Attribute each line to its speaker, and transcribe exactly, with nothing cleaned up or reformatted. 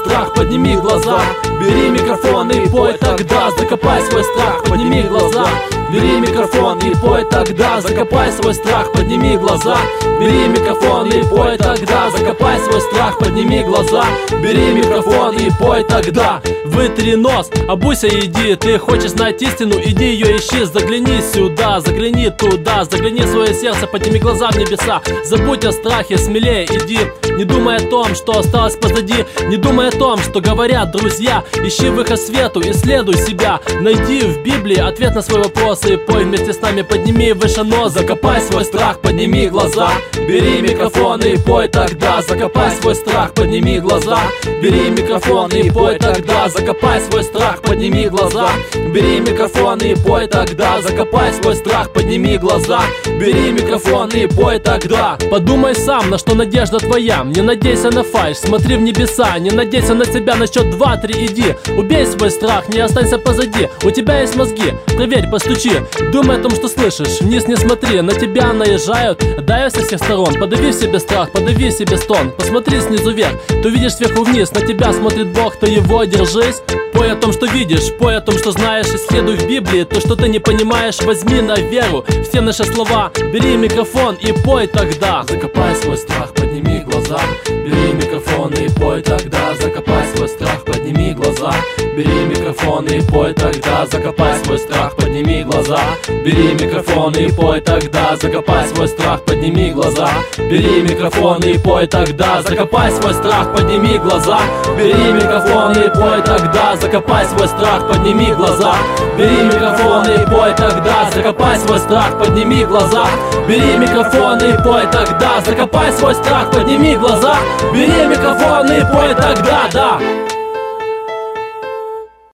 Speaker 1: страх, подними глаза. Бери микрофон и пой тогда, закопай свой страх, подними глаза. Бери микрофон и пой тогда, закопай свой страх, подними глаза. Бери микрофон и пой тогда, закопай свой страх, подними глаза. Бери микрофон и пой тогда. Вытри нос, обуйся, иди. Ты хочешь знать истину, иди ее ищи. Загляни сюда, загляни туда, загляни в свое сердце, подними глаза в небеса. Забудь о страхе, смелее иди. Не думай о том, что осталось позади. Не думай о том, что говорят друзья. Ищи выход свету, исследуй себя. Найди в Библии ответ на свой вопрос и пой вместе с нами, подними выше нос. Закопай свой страх, подними глаза. Бери микрофон и пой тогда, закопай свой страх, подними глаза. Бери микрофон и пой тогда, закопай свой страх, подними глаза. Бери микрофон и пой тогда, закопай свой страх, подними глаза. Бери микрофон и пой тогда. Подумай сам, на что надежда твоя. Не надейся на фальшь, смотри в небеса. Не надейся на себя, на счет два-три иди. Убей свой страх, не останься позади. У тебя есть мозги, проверь, постучи. Думай о том, что слышишь, вниз не смотри. На тебя наезжают, давят со всех сторон. Подави в себе страх, подави в себе стон. Посмотри снизу вверх, ты видишь сверху вниз. На тебя смотрит Бог, ты его держись. Пой о том, что видишь, пой о том, что знаешь. Исследуй в Библии то, что ты не понимаешь. Возьми на веру все наши слова. Бери микрофон и пой тогда. Закопай свой страх, подними глаза. Бери микрофон и пой тогда. Закопай свой страх, подними глаза. Бери микрофон и пой тогда. Закопай свой страх, подними глаза. Бери микрофон и пой тогда. Закопай свой страх, подними глаза. Бери микрофон и пой тогда. Закопай свой страх, подними глаза. Бери микрофон и пой тогда. Закопай свой страх, подними глаза. Бери микрофон и пой тогда. Закопай свой страх, подними глаза. Бери микрофон и пой тогда. Закопай свой страх, подними глаза. Бери микрофон и пой тогда, да.